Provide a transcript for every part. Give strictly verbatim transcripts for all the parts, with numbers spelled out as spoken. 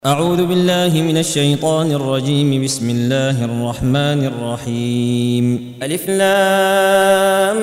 أعوذ بالله من الشيطان الرجيم. بسم الله الرحمن الرحيم. ألف لام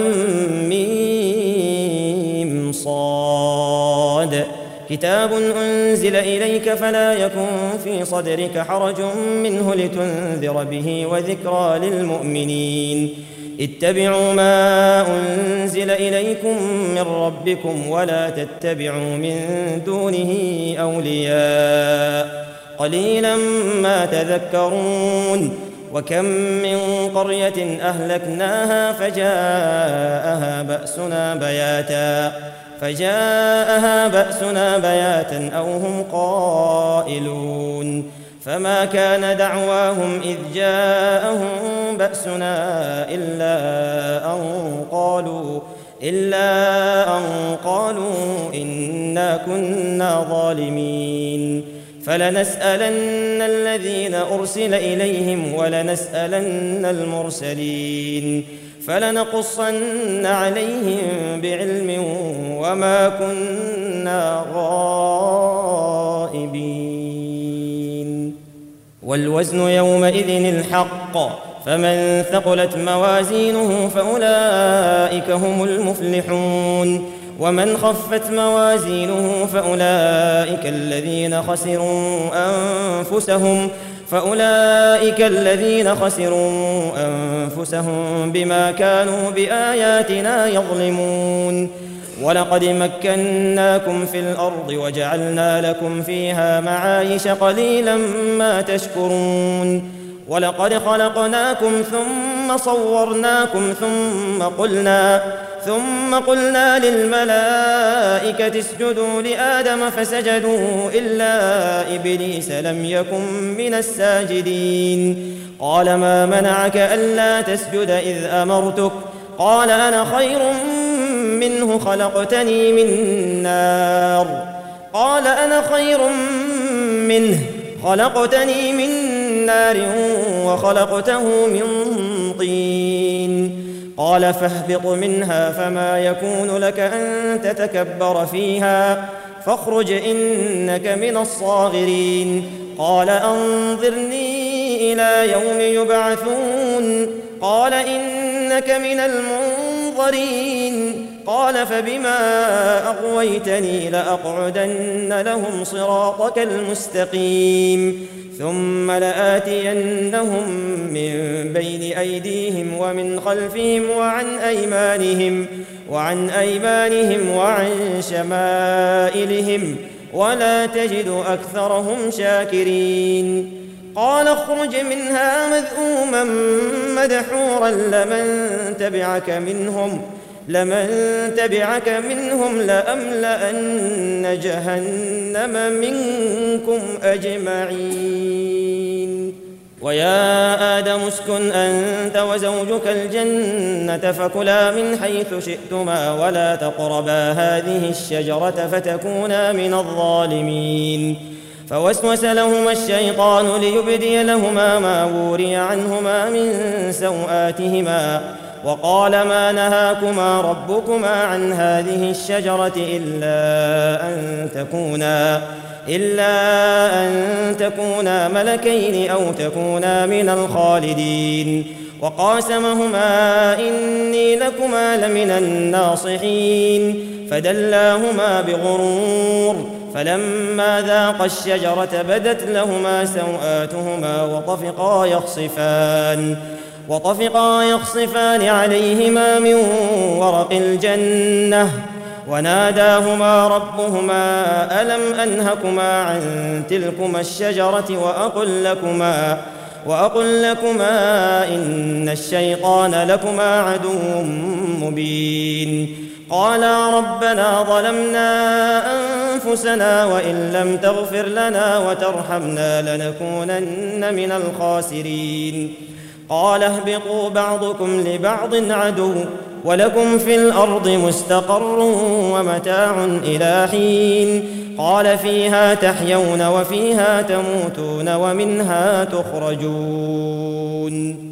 ميم صاد. كتاب أنزل إليك فلا يكن في صدرك حرج منه لتنذر به وذكرى للمؤمنين. اتبعوا ما أنزل إليكم من ربكم ولا تتبعوا من دونه أولياء قليلا ما تذكرون. وكم من قرية أهلكناها فجاءها بأسنا بياتا فجاءها بأسنا بياتا أو هم قائلون. فما كان دعواهم إذ جاءهم بأسنا إلا أن قالوا إلا أن قالوا إنا كنا ظالمين. فلنسألن الذين أرسل إليهم ولنسألن المرسلين فلنقصن عليهم بعلم وما كنا غائبين. والوزن يومئذ الحق فمن ثقلت موازينه فأولئك هم المفلحون ومن خفت موازينه فأولئك الذين خسروا أنفسهم فأولئك الذين خسروا أنفسهم بما كانوا بآياتنا يظلمون. ولقد مكناكم في الأرض وجعلنا لكم فيها معايش قليلا ما تشكرون. ولقد خلقناكم ثم صورناكم ثم قلنا ثم قلنا للملائكة اسجدوا لآدم فسجدوا إلا إبليس لم يكن من الساجدين. قال ما منعك ألا تسجد إذ أمرتك؟ قال أنا خير منه خلقتني من نار قال أنا خير منه خلقتني من نار وخلقته من طين. قال فاهبط منها فما يكون لك أن تتكبر فيها فاخرج إنك من الصاغرين. قال أنظرني إلى يوم يبعثون. قال إنك من المنظرين. قال فبما أغويتني لأقعدن لهم صراطك المستقيم ثم لآتينهم من بين أيديهم ومن خلفهم وعن أيمانهم وعن أيمانهم وعن شمائلهم ولا تجد أكثرهم شاكرين. قال اخرج منها مذءوما مدحورا لمن تبعك منهم لمن تبعك منهم لأملأن جهنم منكم أجمعين. ويا آدم اسكن أنت وزوجك الجنة فكلا من حيث شئتما ولا تقربا هذه الشجرة فتكونا من الظالمين. فوسوس لهما الشيطان ليبدي لهما ما وري عنهما من سوآتهما وقال ما نهاكما ربكما عن هذه الشجرة إلا أن تكونا إلا أن تكونا ملكين أو تكونا من الخالدين. وقاسمهما إني لكما لمن الناصحين فدلاهما بغرور فلما ذاقا الشجرة بدت لهما سوآتهما وطفقا يخصفان وطفقا يخصفان عليهما من ورق الجنة وناداهما ربهما ألم أنهكما عن تلكما الشجرة وأقل لكما وأقل لكما إن الشيطان لكما عدو مبين. قالا ربنا ظلمنا أنفسنا وإن لم تغفر لنا وترحمنا لنكونن من الخاسرين. قال اهبطوا بعضكم لبعض عدو ولكم في الأرض مستقر ومتاع إلى حين. قال فيها تحيون وفيها تموتون ومنها تخرجون.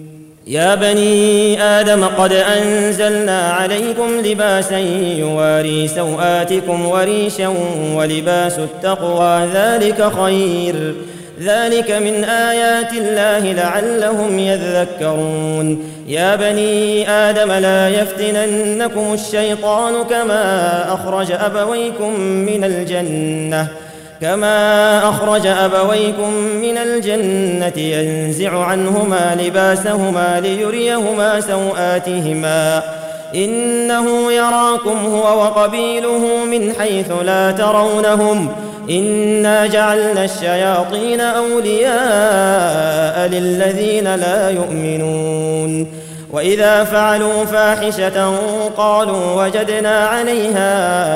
يا بني آدم قد أنزلنا عليكم لباسا يواري سوآتكم وريشا ولباس التقوى ذلك خير ذلك من آيات الله لعلهم يذكرون يا بني آدم لا يفتننكم الشيطان كما أخرج أبويكم من الجنة كما أخرج أبويكم من الجنة ينزع عنهما لباسهما ليريهما سوآتهما إنه يراكم هو وقبيله من حيث لا ترونهم إنا جعلنا الشياطين أولياء للذين لا يؤمنون وإذا فعلوا فاحشة قالوا وجدنا عليها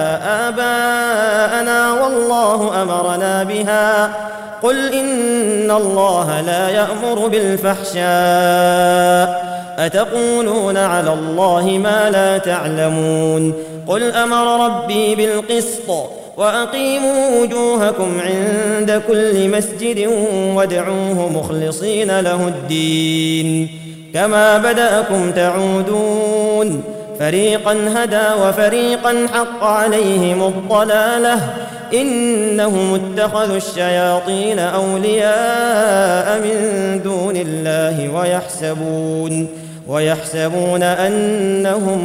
آباءنا والله أمرنا بها قل إن الله لا يأمر بالفحشاء أتقولون على الله ما لا تعلمون قل أمر ربي بالقسط وأقيموا وجوهكم عند كل مسجد وادعوه مخلصين له الدين كما بدأكم تعودون فريقا هدى وفريقا حق عليهم الضلالة إنهم اتخذوا الشياطين أولياء من دون الله ويحسبون ويحسبون أنهم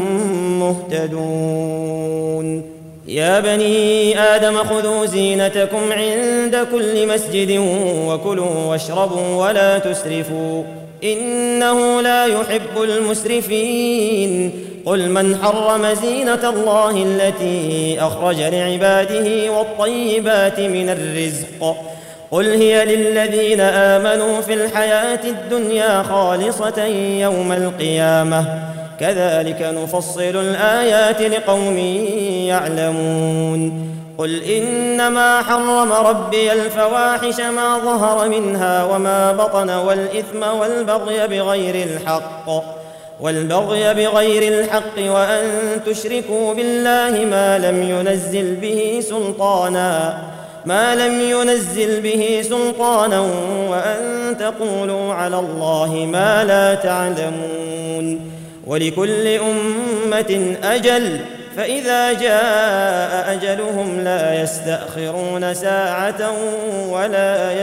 مهتدون يا بني آدم خذوا زينتكم عند كل مسجد وكلوا واشربوا ولا تسرفوا إنه لا يحب المسرفين قل من حرم زينة الله التي أخرج لعباده والطيبات من الرزق قل هي للذين آمنوا في الحياة الدنيا خالصة يوم القيامة كذلك نفصل الآيات لقوم يعلمون قل إنما حرم ربي الفواحش ما ظهر منها وما بطن والإثم والبغي بغير الحق والبغي بغير الحق وأن تشركوا بالله ما لم ينزل به سلطانا ما لم ينزل به سلطانا وأن تقولوا على الله ما لا تعلمون ولكل أمة أجل فإذا جاء أجلهم لا يستأخرون ساعة ولا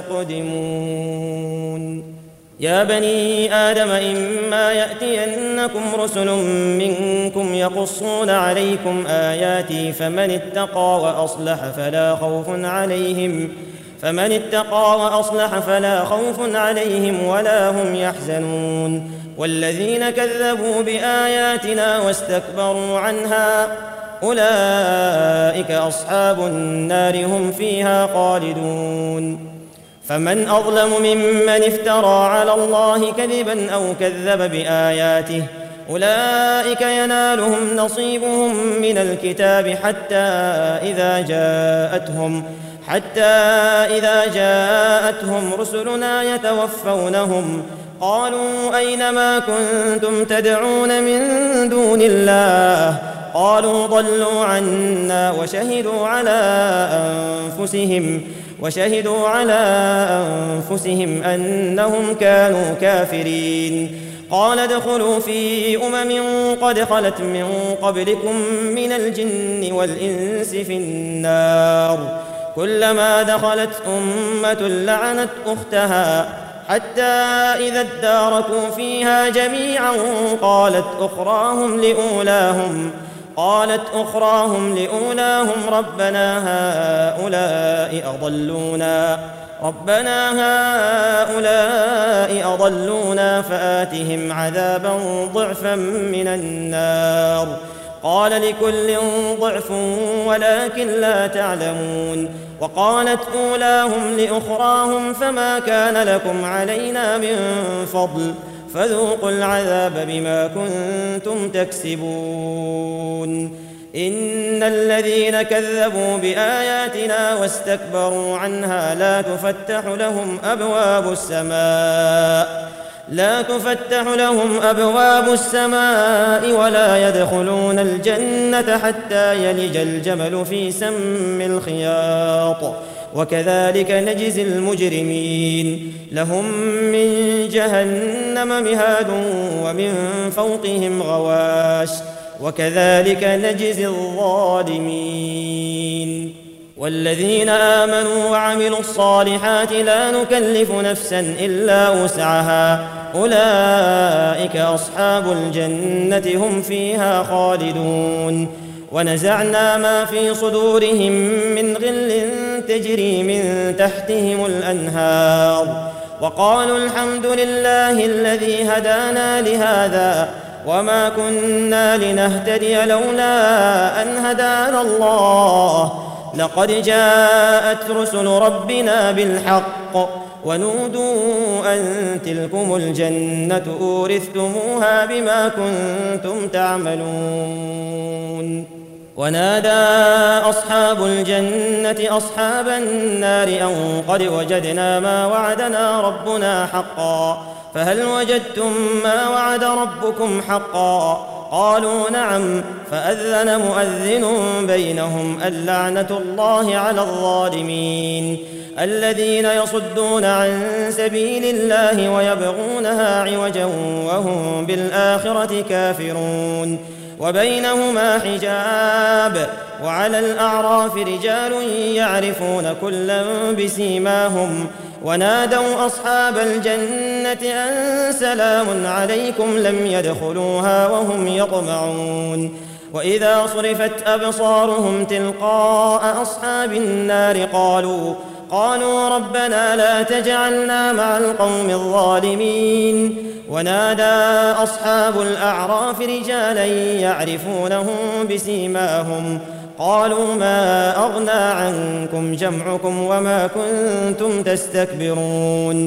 يستقدمون يا بني آدم إما يأتينكم رسل منكم يقصون عليكم آياتي فمن اتقى وأصلح فلا خوف عليهم فمن اتقى وأصلح فلا خوف عليهم ولا هم يحزنون والذين كذبوا بآياتنا واستكبروا عنها أولئك أصحاب النار هم فيها خالدون فمن أظلم ممن افترى على الله كذبا أو كذب بآياته أولئك ينالهم نصيبهم من الكتاب حتى إذا جاءتهم حتى إذا جاءتهم رسلنا يتوفونهم قالوا أين ما كنتم تدعون من دون الله قالوا ضلوا عنا وشهدوا على أنفسهم وشهدوا على أنفسهم أنهم كانوا كافرين قال ادخلوا في أمم قد خلت من قبلكم من الجن والإنس في النار كلما دخلت أمة لعنت أختها حتى إذا اداركوا فيها جميعا قالت أخراهم لأولاهم قالت أخراهم لأولاهم ربنا هؤلاء أضلونا ربنا هؤلاء أضلونا فآتهم عذابا ضعفا من النار قال لكل ضعف ولكن لا تعلمون وقالت أولاهم لأخراهم فما كان لكم علينا من فضل فذوقوا العذاب بما كنتم تكسبون إن الذين كذبوا بآياتنا واستكبروا عنها لا تفتح لهم أبواب السماء لا تفتح لهم أبواب السماء ولا يدخلون الجنة حتى يلج الجمل في سم الخياط وكذلك نجزي المجرمين لهم من جهنم مهاد ومن فوقهم غواش وكذلك نجزي الظالمين والذين آمنوا وعملوا الصالحات لا نكلف نفسا إلا وسعها أولئك أصحاب الجنة هم فيها خالدون ونزعنا ما في صدورهم من غل تجري من تحتهم الأنهار وقالوا الحمد لله الذي هدانا لهذا وما كنا لنهتدي لولا أن هدانا الله لقد جاءت رسل ربنا بالحق ونودوا أن تلكم الجنة أورثتموها بما كنتم تعملون ونادى أصحاب الجنة أصحاب النار أن قد وجدنا ما وعدنا ربنا حقا فهل وجدتم ما وعد ربكم حقا قالوا نعم فأذن مؤذن بينهم اللعنة الله على الظالمين الذين يصدون عن سبيل الله ويبغونها عوجا وهم بالآخرة كافرون وبينهما حجاب وعلى الأعراف رجال يعرفون كلا بسيماهم ونادوا أصحاب الجنة أن سلام عليكم لم يدخلوها وهم يطمعون وإذا صرفت أبصارهم تلقاء أصحاب النار قالوا قالوا ربنا لا تجعلنا مع القوم الظالمين ونادى أصحاب الأعراف رجالا يعرفونهم بسيماهم قالوا ما أغنى عنكم جمعكم وما كنتم تستكبرون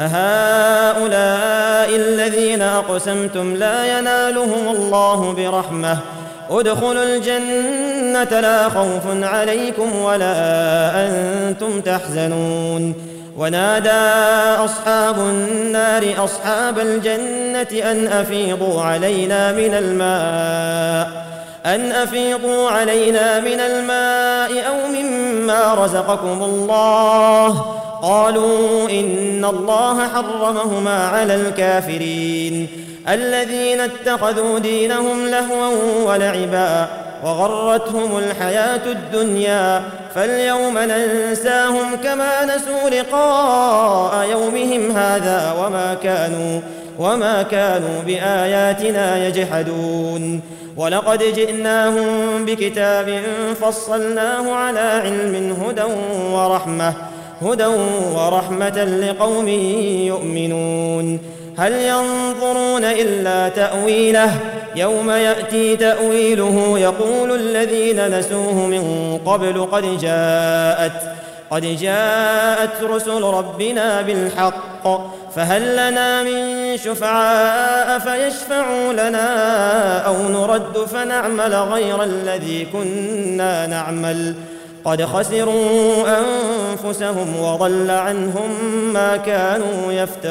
أهؤلاء الذين أقسمتم لا ينالهم الله برحمة ادخلوا الجنة لا خوف عليكم ولا أنتم تحزنون ونادى أصحاب النار أصحاب الجنة أن أفيضوا علينا من الماء أن أفيضوا علينا من الماء أو مما رزقكم الله قالوا إن الله حرمهما على الكافرين الذين اتخذوا دينهم لهوا ولعبا وغرتهم الحياة الدنيا فاليوم ننساهم كما نسوا لقاء يومهم هذا وما كانوا وما كانوا بآياتنا يجحدون ولقد جئناهم بكتاب فصلناه على علم هدى ورحمة هدى ورحمة لقوم يؤمنون هل ينظرون إلا تأويله يوم يأتي تأويله يقول الذين نسوه من قبل قد جاءت قد جاءت رسل ربنا بالحق فهل لنا من شفعاء فيشفعوا لنا أو نرد فنعمل غير الذي كنا نعمل قد خسروا أنفسهم وضل عنهم ما كانوا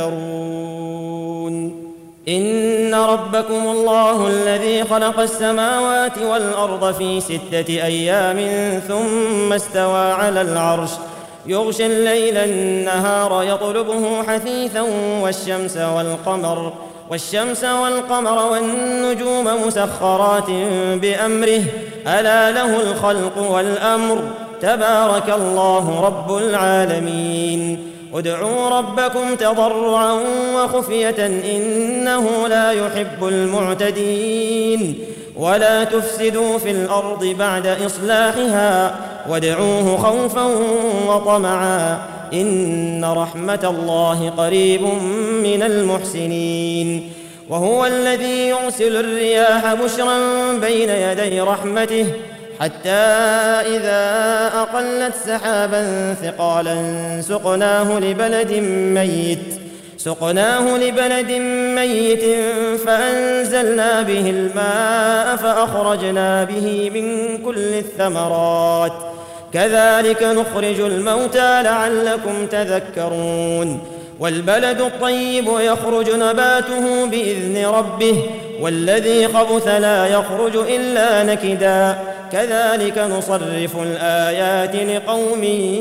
يفترون إن ربكم الله الذي خلق السماوات والأرض في ستة أيام ثم استوى على العرش يغشي الليل النهار يطلبه حثيثا والشمس والقمر والشمس والقمر والنجوم مسخرات بأمره ألا له الخلق والأمر تبارك الله رب العالمين ادعوا ربكم تضرعا وخفية إنه لا يحب المعتدين ولا تفسدوا في الأرض بعد إصلاحها وادعوه خوفا وطمعا إن رحمة الله قريب من المحسنين وهو الذي يرسل الرياح بشرا بين يدي رحمته حتى إذا أقلت سحابا ثقالا سقناه لبلد ميت سقناه لبلد ميت فأنزلنا به الماء فأخرجنا به من كل الثمرات كذلك نخرج الموتى لعلكم تذكرون والبلد الطيب يخرج نباته بإذن ربه والذي خبث لا يخرج إلا نكدا كذلك نصرف الآيات لقوم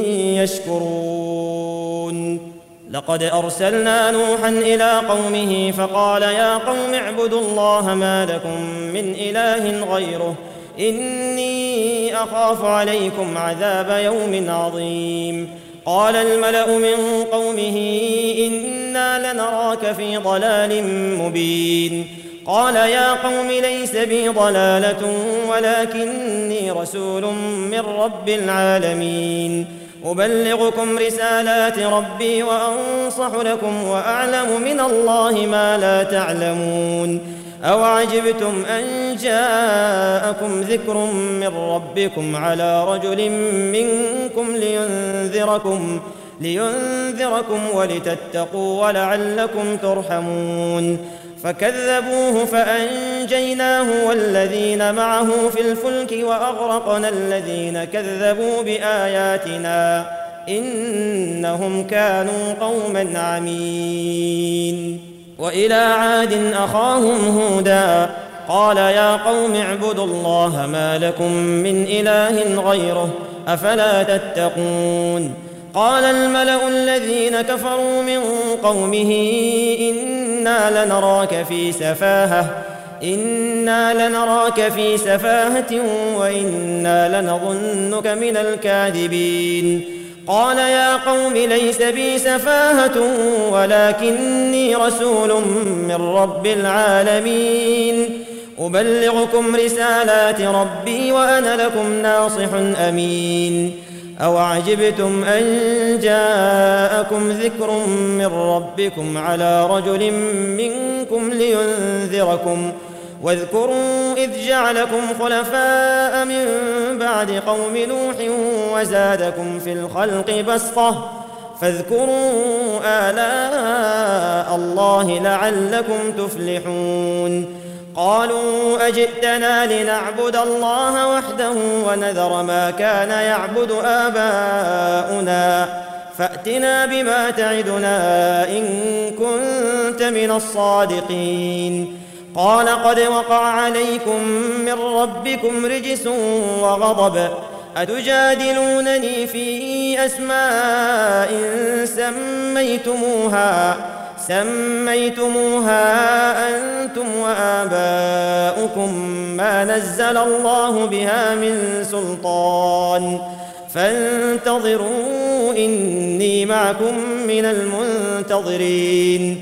يشكرون. لقد أرسلنا نوحا إلى قومه فقال يا قوم اعبدوا الله ما لكم من إله غيره إني أخاف عليكم عذاب يوم عظيم. قال الملأ من قومه إنا لنراك في ضلال مبين. قال يا قوم ليس بي ضلالة ولكني رسول من رب العالمين أبلغكم رسالات ربي وأنصح لكم وأعلم من الله ما لا تعلمون. أوعجبتم أن جاءكم ذكر من ربكم على رجل منكم لينذركم لينذركم ولتتقوا ولعلكم ترحمون. فكذبوه فأنجيناه والذين معه في الفلك وأغرقنا الذين كذبوا بآياتنا إنهم كانوا قوما عمين. وإلى عاد أخاهم هودا قال يا قوم اعبدوا الله ما لكم من إله غيره أفلا تتقون. قال الملأ الذين كفروا من قومه إنا لنراك في سفاهة إنا لنراك في سفاهة وإنا لنظنك من الكاذبين. قال يا قوم ليس بي سفاهة ولكني رسول من رب العالمين أبلغكم رسالات ربي وأنا لكم ناصح أمين. أوعجبتم أن جاءكم ذكر من ربكم على رجل منكم لينذركم واذكروا إذ جعلكم خلفاء من بعد قوم نوح وزادكم في الخلق بسطة فاذكروا آلاء الله لعلكم تفلحون. قالوا أجئتنا لنعبد الله وحده ونذر ما كان يعبد آباؤنا فأتنا بما تعدنا إن كنت من الصادقين. قال قد وقع عليكم من ربكم رجس وغضب أتجادلونني في أسماء سميتموها سميتموها أنتم وآباؤكم ما نزل الله بها من سلطان فانتظروا إني معكم من المنتظرين.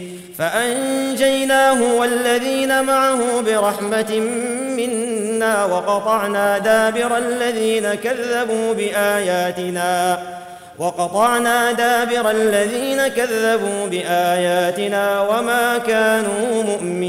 فأنجيناه والذين معه برحمة منا وقطعنا دابر الذين كذبوا بآياتنا وقطعنا دابر الذين كذبوا بآياتنا وما كانوا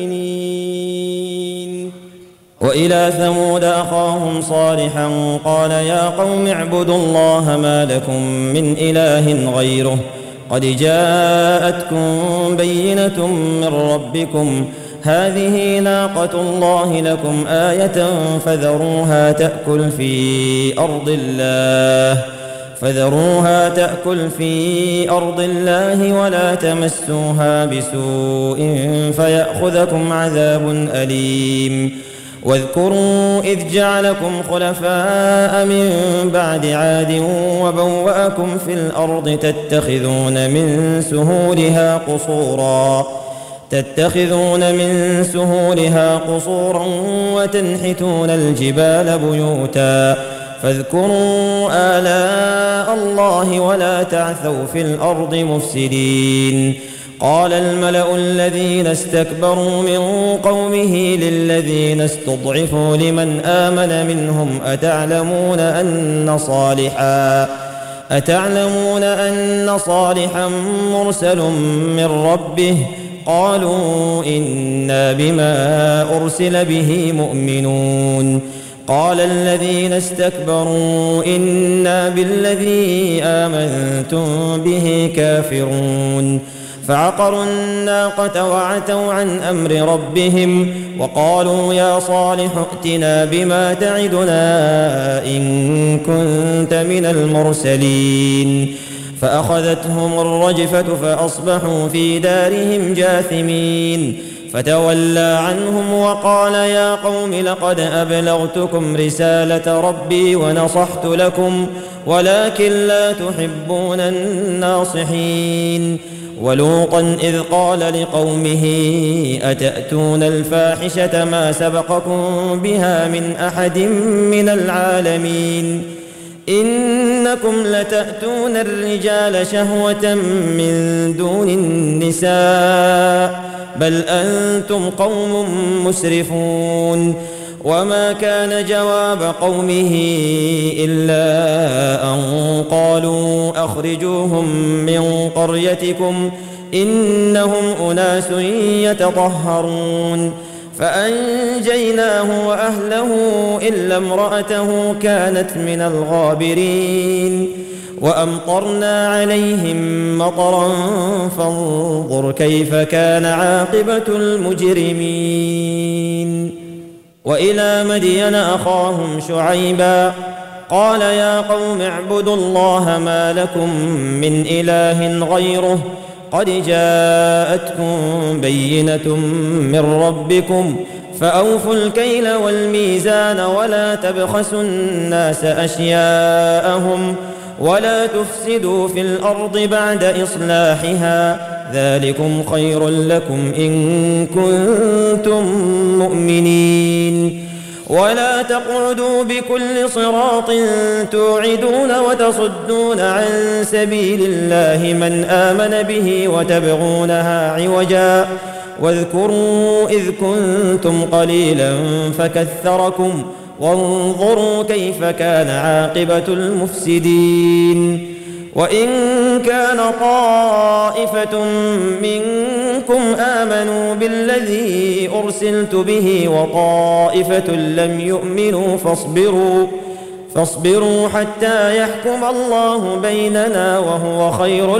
مؤمنين. وإلى ثمود أخاهم صالحا قال يا قوم اعبدوا الله ما لكم من إله غيره قد جاءتكم بينة من ربكم هذه ناقة الله لكم آية فذروها تأكل في أرض الله فذروها تأكل في أرض الله ولا تمسوها بسوء فيأخذكم عذاب أليم. واذكروا إذ جعلكم خلفاء من بعد عاد وبوأكم في الأرض تتخذون من سهولها قصورا تتخذون من سهولها قصورا وتنحتون الجبال بيوتا فاذكروا آلاء الله ولا تعثوا في الأرض مفسدين. قال الملأ الذين استكبروا من قومه للذين استضعفوا لمن آمن منهم أتعلمون أن صالحا أتعلمون أن صالحا مرسل من ربه قالوا إنا بما أرسل به مؤمنون. قال الذين استكبروا إنا بالذي آمنتم به كافرون. فعقروا الناقة وعتوا عن أمر ربهم وقالوا يا صالح ائتنا بما تعدنا إن كنت من المرسلين. فأخذتهم الرجفة فأصبحوا في دارهم جاثمين. فتولى عنهم وقال يا قوم لقد أبلغتكم رسالة ربي ونصحت لكم ولكن لا تحبون الناصحين. ولوطا إذ قال لقومه أتأتون الفاحشة ما سبقكم بها من أحد من العالمين إنكم لتأتون الرجال شهوة من دون النساء بل أنتم قوم مسرفون. وما كان جواب قومه إلا أن قالوا أخرجوهم من قريتكم إنهم أناس يتطهرون. فأنجيناه وأهله إلا امرأته كانت من الغابرين. وأمطرنا عليهم مطرا فانظر كيف كان عاقبة المجرمين. وإلى مدين أخاهم شعيبا قال يا قوم اعبدوا الله ما لكم من إله غيره قد جاءتكم بينة من ربكم فأوفوا الكيل والميزان ولا تبخسوا الناس أشياءهم ولا تفسدوا في الأرض بعد إصلاحها ذلكم خير لكم إن كنتم مؤمنين. ولا تقعدوا بكل صراط توعدون وتصدون عن سبيل الله من آمن به وتبغونها عوجا واذكروا إذ كنتم قليلا فكثركم وانظروا كيف كان عاقبة المفسدين. وإن كان طائفة منكم آمنوا بالذي أرسلت به وطائفة لم يؤمنوا فاصبروا فاصبروا حتى يحكم الله بيننا وهو خير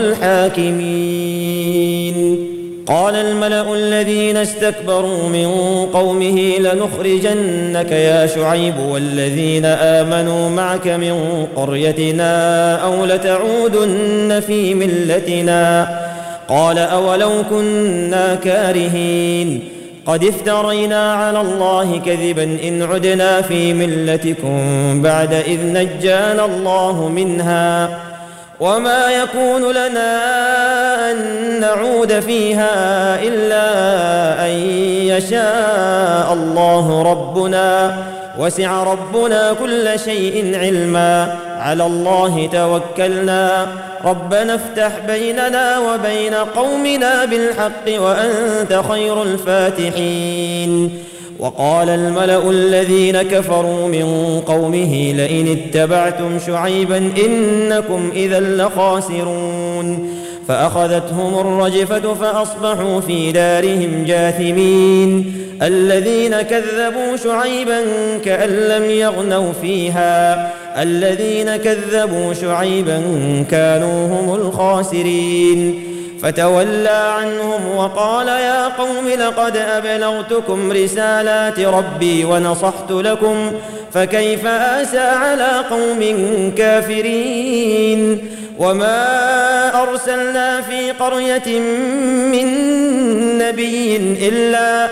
الحاكمين. قال الملأ الذين استكبروا من قومه لنخرجنك يا شعيب والذين آمنوا معك من قريتنا أو لتعودن في ملتنا قال أولو كنا كارهين قد افترينا على الله كذبا إن عدنا في ملتكم بعد إذ نجانا الله منها وما يكون لنا أن نعود فيها إلا أن يشاء الله ربنا وسع ربنا كل شيء علما على الله توكلنا ربنا افتح بيننا وبين قومنا بالحق وأنت خير الفاتحين. وقال الملأ الذين كفروا من قومه لئن اتبعتم شعيبا إنكم إذا لخاسرون. فأخذتهم الرجفة فأصبحوا في دارهم جاثمين. الذين كذبوا شعيبا كأن لم يغنوا فيها الذين كذبوا شعيبا كانوا هم الخاسرين. فتولى عنهم وقال يا قوم لقد أبلغتكم رسالات ربي ونصحت لكم فكيف آسى على قوم كافرين. وما أرسلنا في قرية من نبي إلا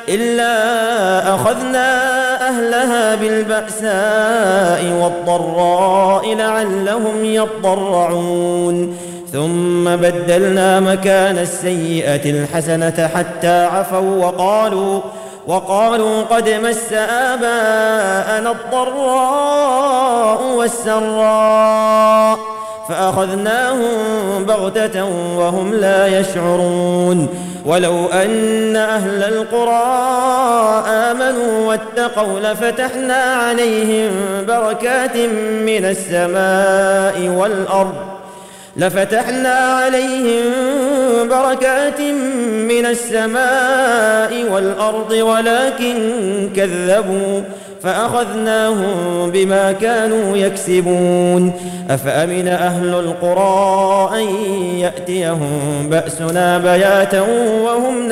إلا أخذنا أهلها بالبأساء والضراء لعلهم يضرعون ثم بدلنا مكان السيئة الحسنة حتى عفوا وقالوا وقالوا قد مس آباءنا الضراء والسراء فأخذناهم بغتة وهم لا يشعرون. ولو أن أهل القرى آمنوا واتقوا لفتحنا عليهم بركات من السماء والأرض لفتحنا عليهم بركات من السماء والأرض ولكن كذبوا فأخذناهم بما كانوا يكسبون. أفأمن أهل القرى أن يأتيهم بأسنا بياتا وهم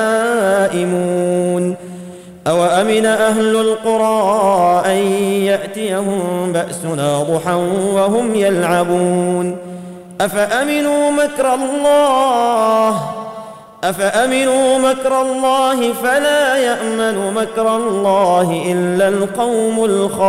نائمون أو أمن أهل القرى أن يأتيهم بأسنا ضحى وهم يلعبون. أفأمنوا مكر الله أفأمنوا مكر الله فلا يأمن مكر الله إلا القوم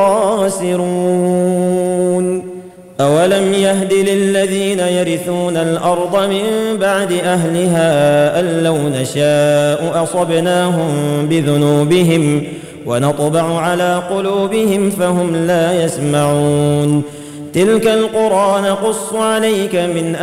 الخاسرون. أولم يهد للذين يرثون الأرض من بعد أهلها أن لو نشاء أصبناهم بذنوبهم ونطبع على قلوبهم فهم لا يسمعون. تلك القرى نقص عليك من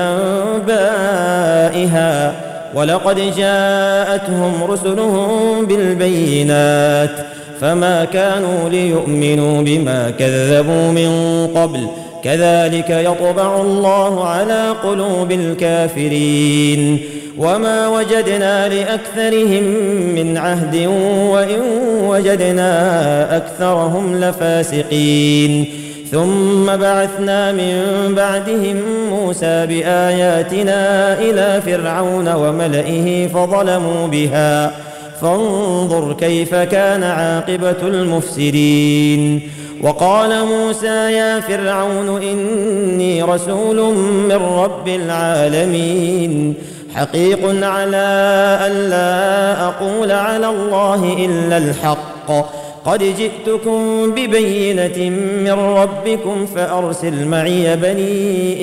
أنبائها ولقد جاءتهم رسلهم بالبينات فما كانوا ليؤمنوا بما كذبوا من قبل كذلك يطبع الله على قلوب الكافرين. وما وجدنا لأكثرهم من عهد وإن وجدنا أكثرهم لفاسقين. ثم بعثنا من بعدهم موسى بآياتنا إلى فرعون وملئه فظلموا بها فانظر كيف كان عاقبة المفسدين. وقال موسى يا فرعون إني رسول من رب العالمين حقيق على أن لا أقول على الله إلا الحق قد جئتكم ببينة من ربكم فأرسل معي بني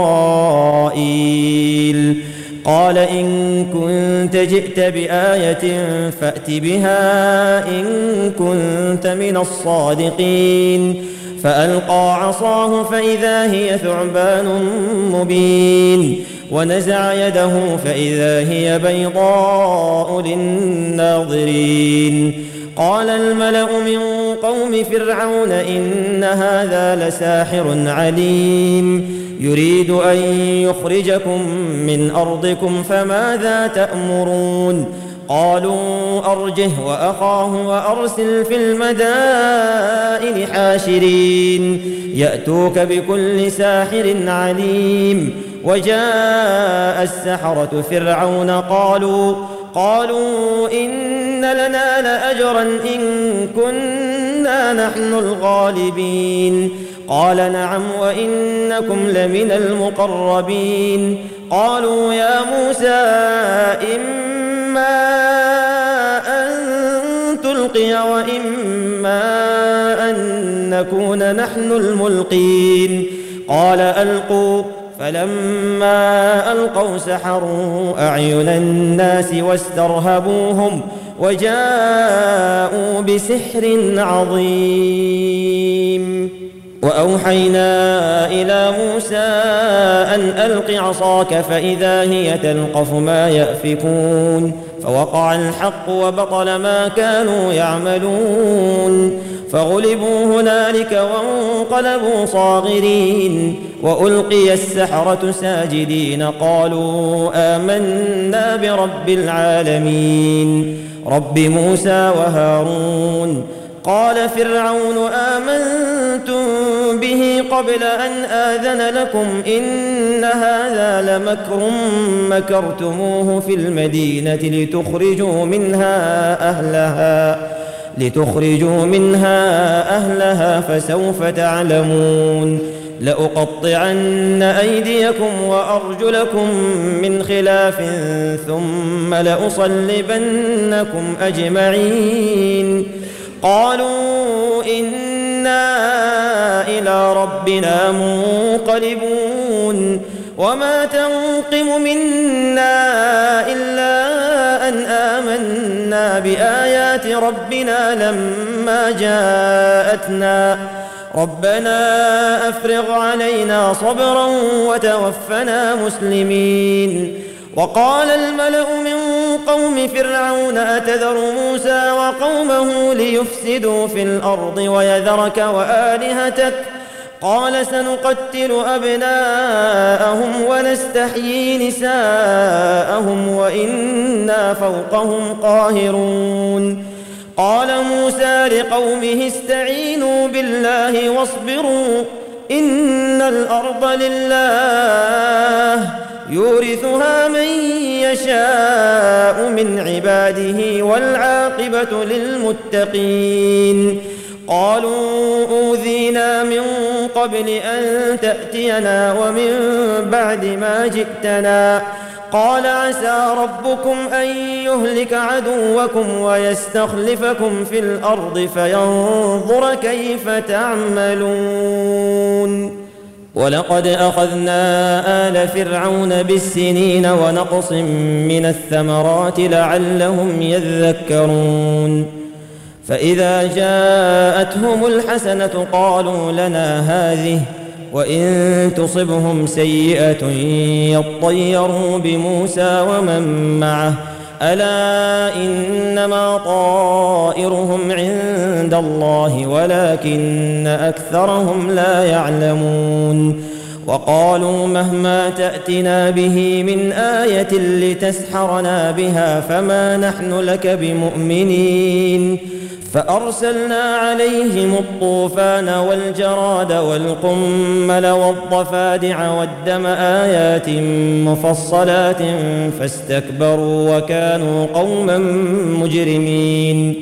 إسرائيل. قال إن كنت جئت بآية فأت بها إن كنت من الصادقين. فألقى عصاه فإذا هي ثعبان مبين ونزع يده فإذا هي بيضاء للناظرين. قال الملأ من قوم فرعون إن هذا لساحر عليم يريد أن يخرجكم من أرضكم فماذا تأمرون؟ قالوا أرجه وأخاه وأرسل في المدائن حاشرين يأتوك بكل ساحر عليم. وجاء السحرة فرعون قالوا قالوا إن لنا لأجرا إن كنا نحن الغالبين. قال نعم وإنكم لمن المقربين. قالوا يا موسى إما أن تلقي وإما أن نكون نحن الملقين. قال ألقوا فلما ألقوا سحروا أعين الناس واسترهبوهم وجاءوا بسحر عظيم. وأوحينا إلى موسى أن ألق عصاك فإذا هي تلقف ما يأفكون فوقع الحق وبطل ما كانوا يعملون فغلبوا هنالك وانقلبوا صاغرين. وألقي السحرة ساجدين قالوا آمنا برب العالمين رب موسى وهارون. قال فرعون آمنتم به قبل أن آذن لكم إن هذا لمكر مكرتموه في المدينة لتخرجوا منها أهلها لتخرجوا منها أهلها فسوف تعلمون. لأقطعن أيديكم وأرجلكم من خلاف ثم لأصلبنكم أجمعين. قالوا إنا إلى ربنا منقلبون وما تنقم منا إلا أن آمنا بآيات ربنا لما جاءتنا ربنا أفرغ علينا صبرا وتوفنا مسلمين. وقال الملأ من قوم فرعون أتذر موسى وقومه ليفسدوا في الأرض ويذرك وآلهتك قال سنقتل أبناءهم ونستحيي نساءهم وإنا فوقهم قاهرون. قال موسى لقومه استعينوا بالله واصبروا إن الأرض لله يورثها من يشاء من عباده والعاقبة للمتقين. قالوا أوذينا من قبل أن تأتينا ومن بعد ما جئتنا قال عسى ربكم أن يهلك عدوكم ويستخلفكم في الأرض فينظر كيف تعملون ولقد أخذنا آل فرعون بالسنين ونقص من الثمرات لعلهم يذكرون فإذا جاءتهم الحسنة قالوا لنا هذه وإن تصبهم سيئة يطيروا بموسى ومن معه ألا إنما طائرهم عند الله ولكن أكثرهم لا يعلمون وقالوا مهما تأتنا به من آية لتسحرنا بها فما نحن لك بمؤمنين فأرسلنا عليهم الطوفان والجراد والقمل والضفادع والدم آيات مفصلات فاستكبروا وكانوا قوما مجرمين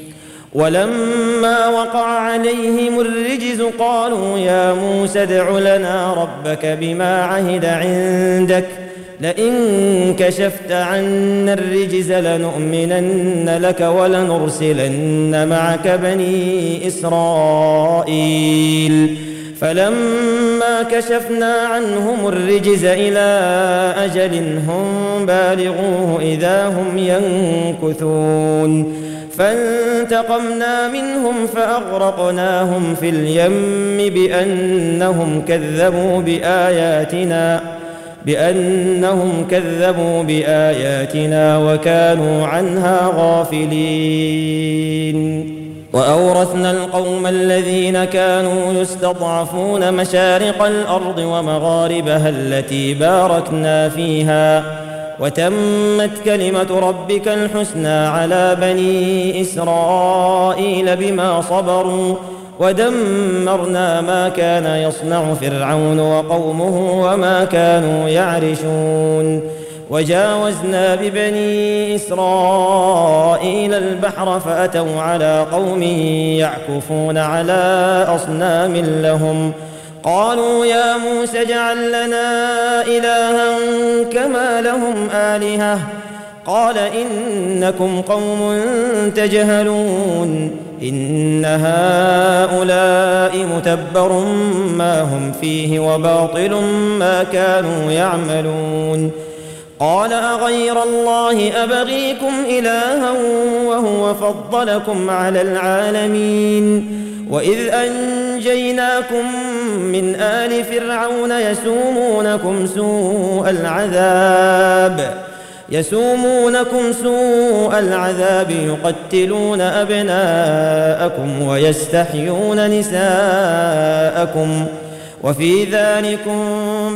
ولما وقع عليهم الرجز قالوا يا موسى ادع لنا ربك بما عهد عندك لئن كشفت عنا الرجز لنؤمنن لك ولنرسلن معك بني إسرائيل فلما كشفنا عنهم الرجز إلى أجل هم بالغوه إذا هم ينكثون فانتقمنا منهم فأغرقناهم في اليم بأنهم كذبوا بآياتنا بأنهم كذبوا بآياتنا وكانوا عنها غافلين وأورثنا القوم الذين كانوا يستضعفون مشارق الأرض ومغاربها التي باركنا فيها وتمت كلمة ربك الحسنى على بني إسرائيل بما صبروا ودمرنا ما كان يصنع فرعون وقومه وما كانوا يعرشون وجاوزنا ببني إسرائيل البحر فأتوا على قوم يعكفون على أصنام لهم قالوا يا موسى اجعل لنا إلها كما لهم آلهة قال إنكم قوم تجهلون إن هؤلاء متبر ما هم فيه وباطل ما كانوا يعملون قال أغير الله أبغيكم إلها وهو فضلكم على العالمين وإذ أنجيناكم من آل فرعون يسومونكم سوء العذاب يسومونكم سوء العذاب يقتلون أبناءكم ويستحيون نساءكم وفي ذلكم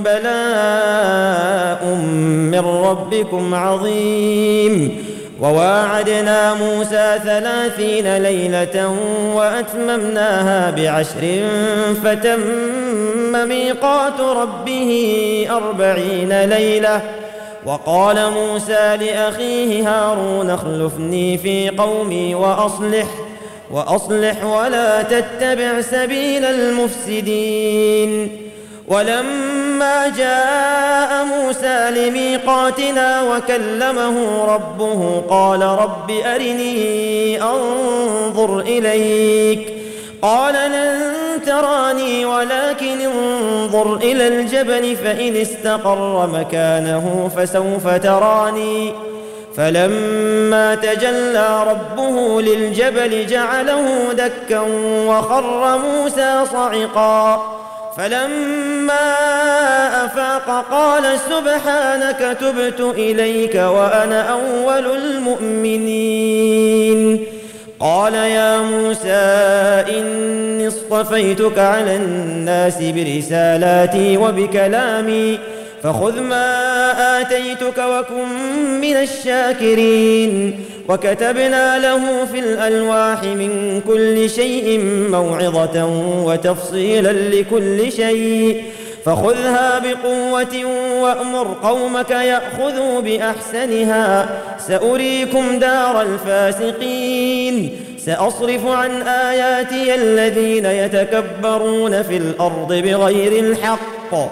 بلاء من ربكم عظيم وواعدنا موسى ثلاثين ليلة وأتممناها بعشر فتم ميقات ربه أربعين ليلة وقال موسى لأخيه هارون اخلفني في قومي وأصلح وأصلح ولا تتبع سبيل المفسدين ولما جاء موسى لميقاتنا وكلمه ربه قال رب أرني أنظر إليك قال لن تراني ولكن انظر إلى الجبل فإن استقر مكانه فسوف تراني فلما تجلى ربه للجبل جعله دكا وخر موسى صعقا فلما أفاق قال سبحانك تبت إليك وأنا أول المؤمنين قال يا موسى إني اصطفيتك على الناس برسالاتي وبكلامي فخذ ما آتيتك وكن من الشاكرين وكتبنا له في الألواح من كل شيء موعظة وتفصيلا لكل شيء فخذها بقوة وأمر قومك يأخذوا بأحسنها سأريكم دار الفاسقين سأصرف عن آياتي الذين يتكبرون في الأرض بغير الحق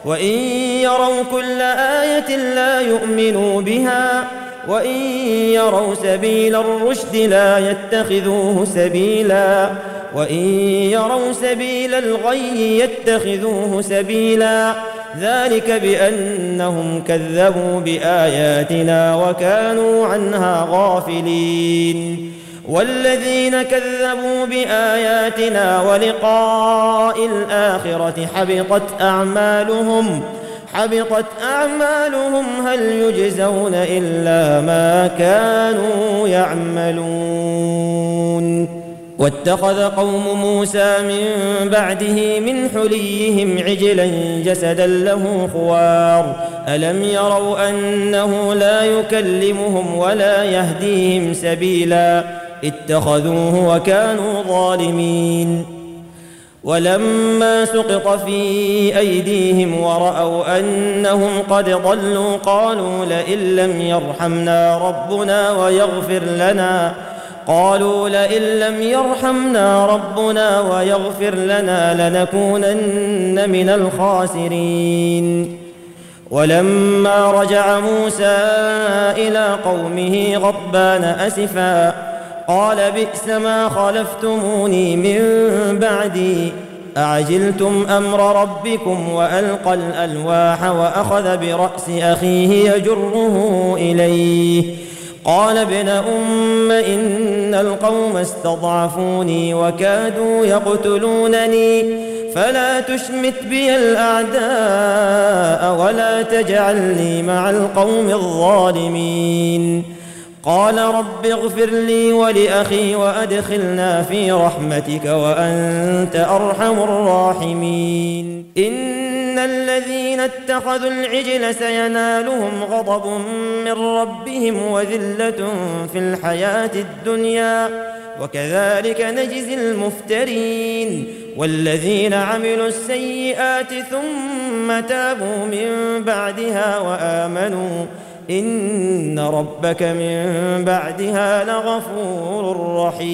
وإن يروا كل آية لا يؤمنوا بها وإن يروا سبيل الرشد لا يتخذوه سبيلا وإن يروا سبيل الغي يتخذوه سبيلا ذلك بأنهم كذبوا بآياتنا وكانوا عنها غافلين والذين كذبوا بآياتنا ولقاء الآخرة حبطت أعمالهم حبطت أعمالهم هل يجزون إلا ما كانوا يعملون واتخذ قوم موسى من بعده من حليهم عجلا جسدا له خوار ألم يروا أنه لا يكلمهم ولا يهديهم سبيلا اتخذوه وكانوا ظالمين ولما سقط في أيديهم ورأوا أنهم قد ضلوا قالوا لئن لم يرحمنا ربنا ويغفر لنا قالوا لئن لم يرحمنا ربنا ويغفر لنا لنكونن من الخاسرين ولما رجع موسى إلى قومه غضبان أسفا قال بئس ما خلفتموني من بعدي أعجلتم أمر ربكم وألقى الألواح وأخذ برأس أخيه يجره إليه قال ابن أم إن القوم استضعفوني وكادوا يقتلونني فلا تشمت بي الأعداء ولا تجعلني مع القوم الظالمين قال رب اغفر لي ولأخي وأدخلنا في رحمتك وأنت أرحم الراحمين إن الذين اتخذوا العجل سينالهم غضب من ربهم وذلة في الحياة الدنيا وكذلك نجزي المفترين والذين عملوا السيئات ثم تابوا من بعدها وآمنوا إن ربك من بعدها لغفور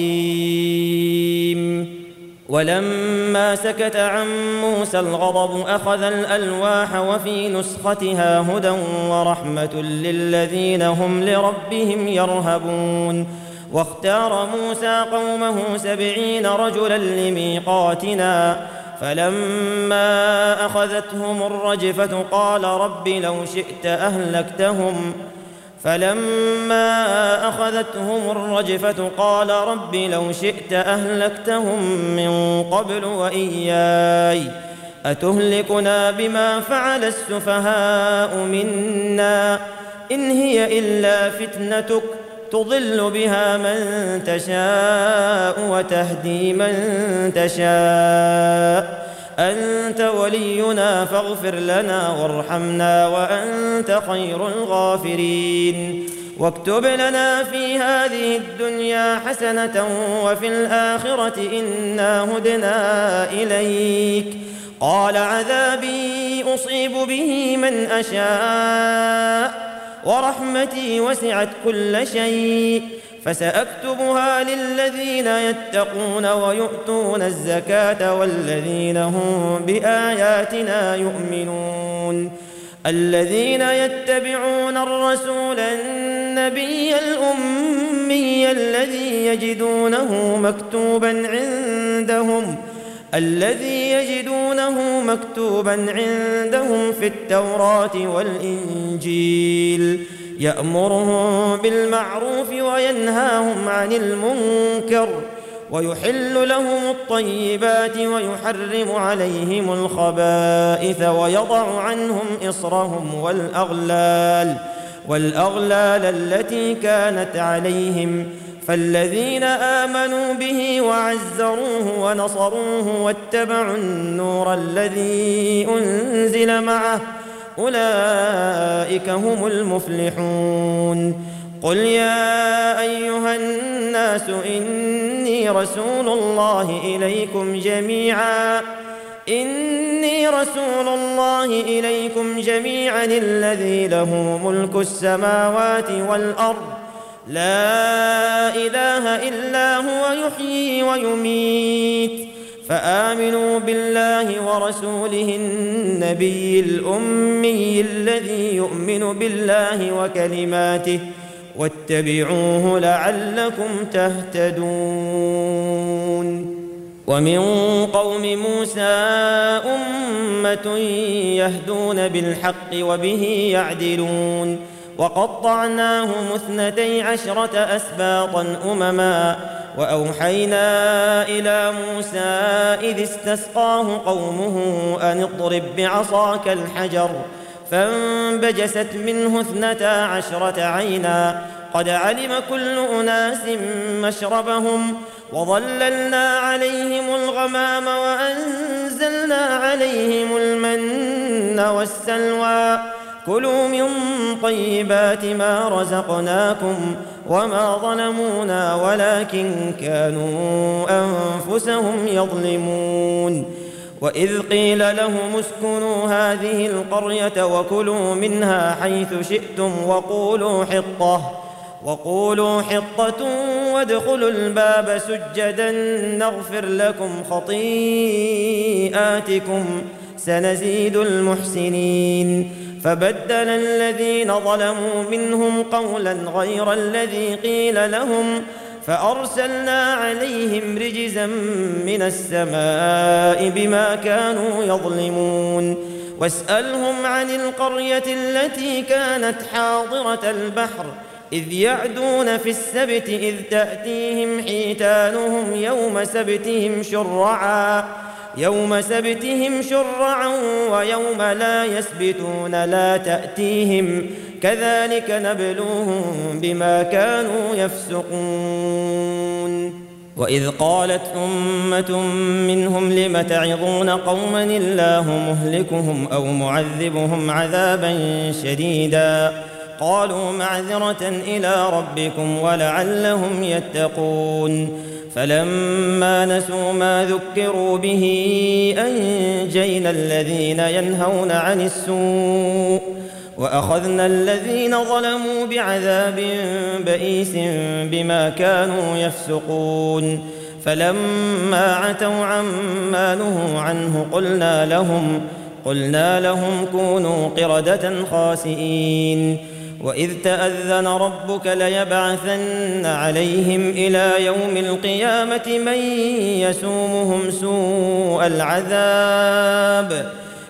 رحيم ولما سكت عن موسى الغضب أخذ الألواح وفي نسختها هدى ورحمة للذين هم لربهم يرهبون واختار موسى قومه سبعين رجلا لميقاتنا فلما أخذتهم الرجفة قال رب لو شئت أهلكتهم فلما أخذتهم الرجفة قال رب لو شئت أهلكتهم من قبل وإياي أتهلكنا بما فعل السفهاء منا إن هي إلا فتنتك تضل بها من تشاء وتهدي من تشاء أنت ولينا فاغفر لنا وارحمنا وأنت خير الغافرين واكتب لنا في هذه الدنيا حسنة وفي الآخرة إنا هدنا إليك قال عذابي أصيب به من أشاء ورحمتي وسعت كل شيء فسأكتبها للذين يتقون ويؤتون الزكاة والذين هم بآياتنا يؤمنون الذين يتبعون الرسول النبي الأمي الذي يجدونه مكتوبا عندهم الذي يجدونه مكتوبا عندهم في التوراة والإنجيل يأمرهم بالمعروف وينهاهم عن المنكر ويحل لهم الطيبات ويحرم عليهم الخبائث ويضع عنهم إصرهم والأغلال والأغلال التي كانت عليهم فالذين آمنوا به وعزروه ونصروه واتبعوا النور الذي أنزل معه أولئك هم المفلحون قل يا أيها الناس إني رسول الله إليكم جميعا إني رسول الله إليكم جميعا الذي له ملك السماوات والأرض لا إله إلا هو يحيي ويميت فآمنوا بالله ورسوله النبي الأمي الذي يؤمن بالله وكلماته واتبعوه لعلكم تهتدون. ومن قوم موسى أمة يهدون بالحق وبه يعدلون وقطعناهم اثنتي عشرة أسباطا أمما وأوحينا إلى موسى إذ استسقاه قومه أن اضرب بعصاك الحجر فانبجست منه اثنتا عشرة عينا قد علم كل أناس مشربهم وظللنا عليهم الغمام وأنزلنا عليهم المن والسلوى كلوا من طيبات ما رزقناكم وما ظلمونا ولكن كانوا أنفسهم يظلمون. وإذ قيل لهم اسكنوا هذه القرية وكلوا منها حيث شئتم وقولوا حطة وقولوا حطة وادخلوا الباب سجدا نغفر لكم خطيئاتكم سنزيد المحسنين. فبدل الذين ظلموا منهم قولا غير الذي قيل لهم فأرسلنا عليهم رجزا من السماء بما كانوا يظلمون. واسألهم عن القرية التي كانت حاضرة البحر إذ يعدون في السبت إذ تأتيهم حيتانهم يوم سبتهم شرعا يوم سبتهم شرعا ويوم لا يسبتون لا تأتيهم كذلك نبلوهم بما كانوا يفسقون. وإذ قالت أمة منهم لم تعظون قوما الله مهلكهم أو معذبهم عذابا شديدا قالوا معذرة إلى ربكم ولعلهم يتقون. فلما نسوا ما ذكروا به أنجينا الذين ينهون عن السوء وأخذنا الذين ظلموا بعذاب بئيس بما كانوا يفسقون. فلما عتوا عما نهوا عنه قلنا لهم قلنا لهم كونوا قردة خاسئين. وإذ تأذن ربك ليبعثن عليهم إلى يوم القيامة من يسومهم سوء العذاب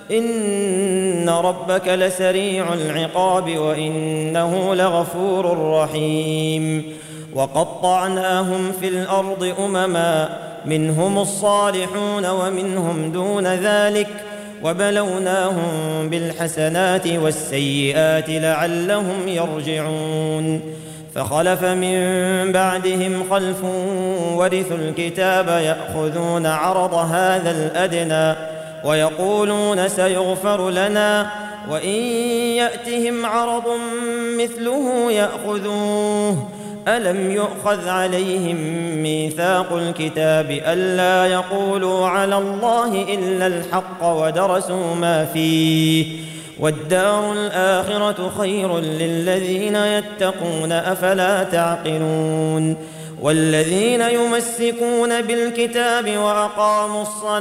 إن ربك لسريع العقاب وإنه لغفور رحيم. وقطعناهم في الأرض أمما منهم الصالحون ومنهم دون ذلك وبلوناهم بالحسنات والسيئات لعلهم يرجعون. فخلف من بعدهم خلف ورثوا الكتاب يأخذون عرض هذا الأدنى ويقولون سيغفر لنا وإن يأتهم عرض مثله يأخذوه ألم يؤخذ عليهم ميثاق الكتاب ألا يقولوا على الله إلا الحق ودرسوا ما فيه والدار الآخرة خير للذين يتقون أفلا تعقلون. والذين يمسكون بالكتاب وأقاموا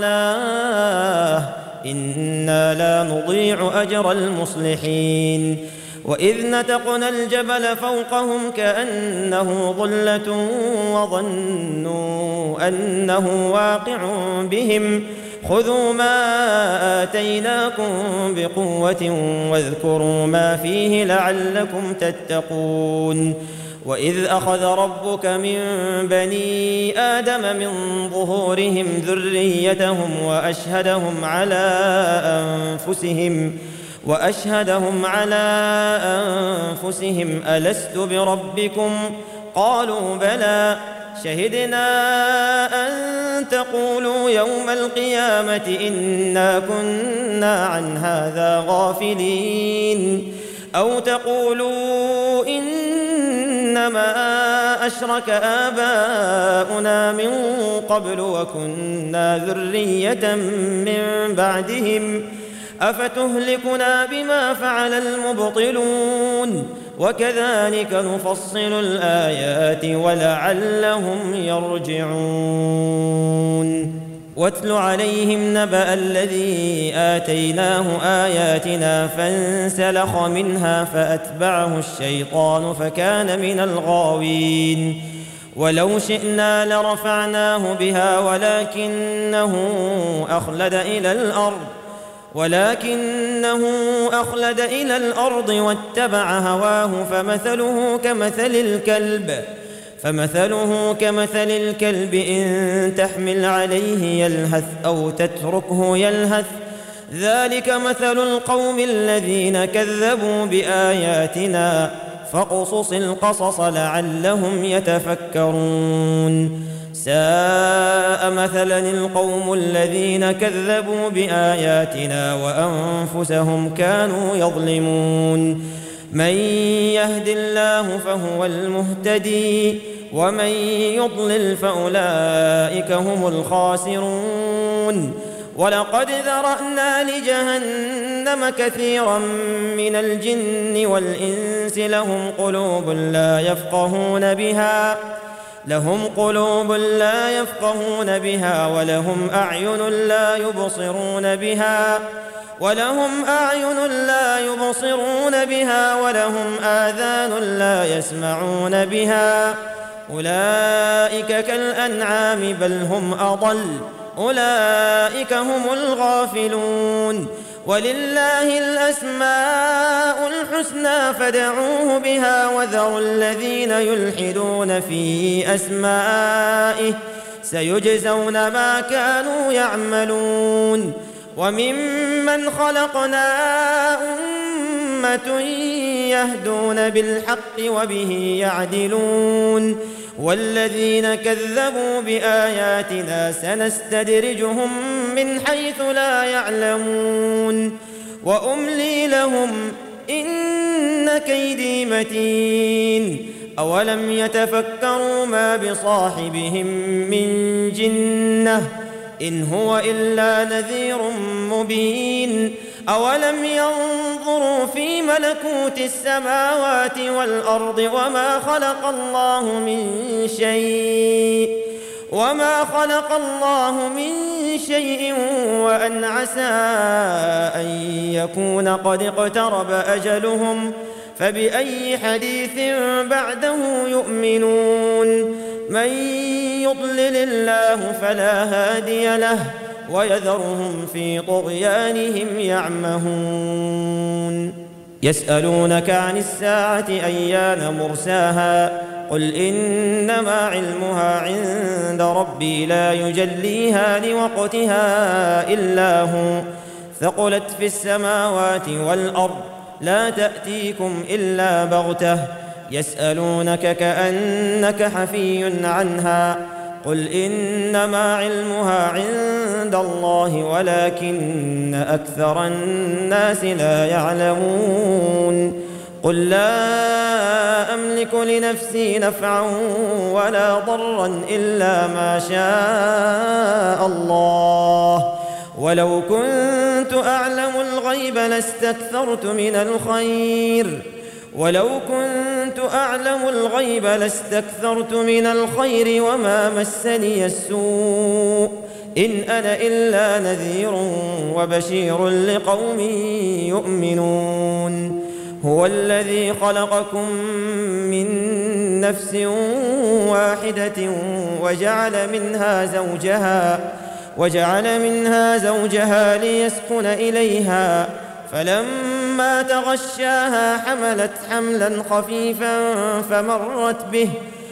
الصلاة إنا لا نضيع أجر المصلحين. وإذ نتقنا الجبل فوقهم كأنه ظلة وظنوا أنه واقع بهم خذوا ما آتيناكم بقوة واذكروا ما فيه لعلكم تتقون. وإذ أخذ ربك من بني آدم من ظهورهم ذريتهم وأشهدهم على أنفسهم وأشهدهم على أنفسهم ألست بربكم قالوا بلى شهدنا أن تقولوا يوم القيامة إنا كنا عن هذا غافلين أو تقولوا إنما أشرك آباؤنا من قبل وكنا ذرية من بعدهم أفتهلكنا بما فعل المبطلون وكذلك نفصل الآيات ولعلهم يرجعون. واتل عليهم نبأ الذي آتيناه آياتنا فانسلخ منها فأتبعه الشيطان فكان من الغاوين ولو شئنا لرفعناه بها ولكنه أخلد إلى الأرض ولكنه أخلد إلى الأرض واتبع هواه فمثله كمثل الكلب فمثله كمثل الكلب إن تحمل عليه يلهث أو تتركه يلهث ذلك مثل القوم الذين كذبوا بآياتنا فاقصص القصص لعلهم يتفكرون ساء مثلا القوم الذين كذبوا بآياتنا وأنفسهم كانوا يظلمون من يهد الله فهو المهتدي ومن يضلل فأولئك هم الخاسرون ولقد ذرأنا لجهنم كثيرا من الجن والإنس لهم قلوب لا يفقهون بها لهم قلوب لا يفقهون بها ولهم أعين لا يبصرون بها ولهم أعين لا يبصرون بها ولهم آذان لا يسمعون بها أولئك كالأنعام بل هم أضل أولئك هم الغافلون ولله الأسماء الحسنى فادعوه بها وذروا الذين يلحدون في أسمائه سيجزون ما كانوا يعملون وممن خلقنا أمة يهدون بالحق وبه يعدلون والذين كذبوا بآياتنا سنستدرجهم من حيث لا يعلمون وأملي لهم إن كيدي متين أولم يتفكروا ما بصاحبهم من جنة إن هو إلا نذير مبين أولم ينظروا في ملكوت السماوات والأرض وما خلق الله من شيء وما خلق الله من شيء وأن عسى أن يكون قد اقترب أجلهم فبأي حديث بعده يؤمنون من يضلل الله فلا هادي له ويذرهم في طغيانهم يعمهون يسألونك عن الساعة أيان مرساها قل إنما علمها عند ربي لا يجليها لوقتها إلا هو ثقلت في السماوات والأرض لا تأتيكم إلا بغتة يسألونك كأنك حفي عنها قل إنما علمها عند الله ولكن أكثر الناس لا يعلمون قل لا أملك لنفسي نفعا ولا ضرا إلا ما شاء الله ولو كنت أعلم الغيب لاستكثرت من الخير ولو كنت أعلم الغيب لاستكثرت من الخير وما مسني السوء إن أنا إلا نذير وبشير لقوم يؤمنون هو الذي خلقكم من نفس واحدة وجعل منها زوجها وجعل منها زوجها ليسكن إليها فلما تغشاها حملت حملا خفيفا فمرت به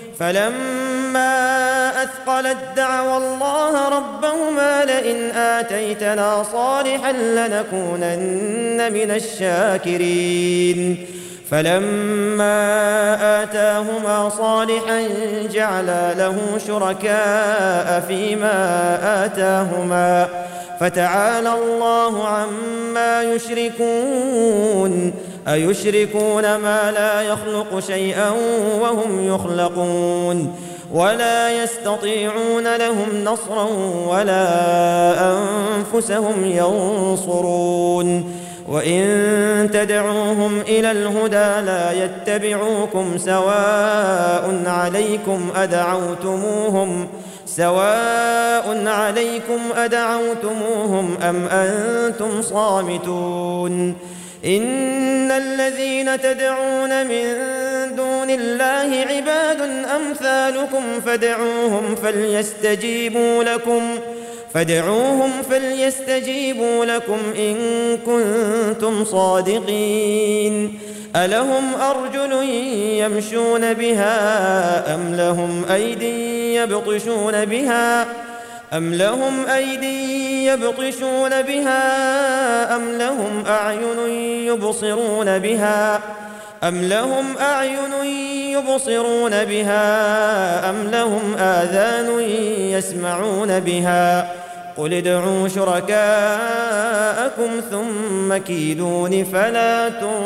فلما أثقلت دعوا الله ربهما لئن آتيتنا صالحا لنكونن من الشاكرين فلما آتاهما صالحا جعلا له شركاء فيما آتاهما فتعالى الله عما يشركون أيشركون ما لا يخلق شيئا وهم يخلقون ولا يستطيعون لهم نصرا ولا أنفسهم ينصرون وإن تدعوهم إلى الهدى لا يتبعوكم سواء عليكم أدعوتموهم سواء عليكم أدعوتموهم أم أنتم صامتون إن الذين تدعون من دون الله عباد أمثالكم فادعوهم فليستجيبوا لكم فادعوهم فليستجيبوا لكم إن كنتم صادقين ألهم أرجل يمشون بها أم لهم أيدي يبطشون بها أم لهم أيدي يبطشون بها أم لهم أعين يبصرون بها أم لهم أعين يبصرون بها أم لهم آذان يسمعون بها قل ادعوا شركاءكم ثم كيدون فلا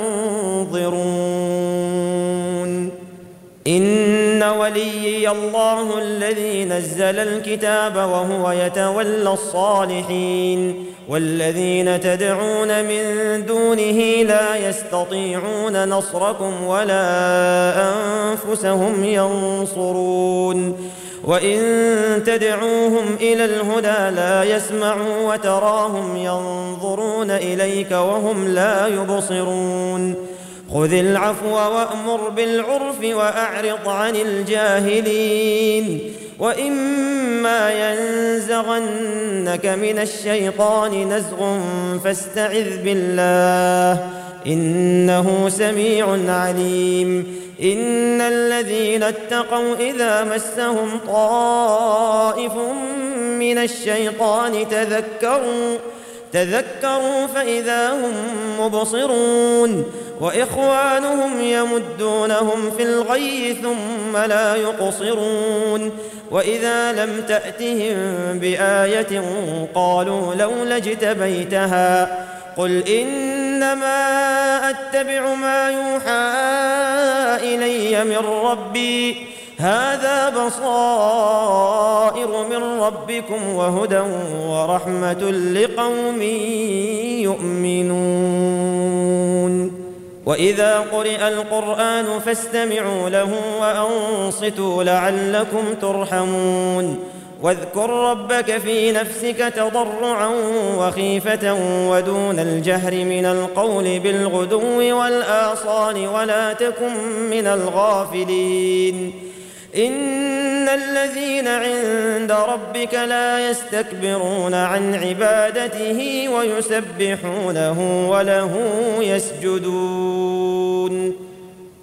تنظرون إن وليي الله الذي نزل الكتاب وهو يتولى الصالحين والذين تدعون من دونه لا يستطيعون نصركم ولا أنفسهم ينصرون وإن تدعوهم إلى الهدى لا يسمعوا وتراهم ينظرون إليك وهم لا يبصرون خذ العفو وأمر بالعرف وأعرض عن الجاهلين وإما ينزغنك من الشيطان نزغ فاستعذ بالله إنه سميع عليم إن الذين اتقوا إذا مسهم طائف من الشيطان تذكروا تذكروا فإذا هم مبصرون وإخوانهم يمدونهم في الغي ثم لا يقصرون وإذا لم تأتهم بآية قالوا لولا اجتبيتها قل إنما أتبع ما يوحى إلي من ربي هذا بصائر من ربكم وهدى ورحمة لقوم يؤمنون وإذا قرئ القرآن فاستمعوا له وأنصتوا لعلكم ترحمون واذكر ربك في نفسك تضرعا وخيفة ودون الجهر من القول بالغدو والآصال ولا تكن من الغافلين إن الذين عند ربك لا يستكبرون عن عبادته ويسبحونه وله يسجدون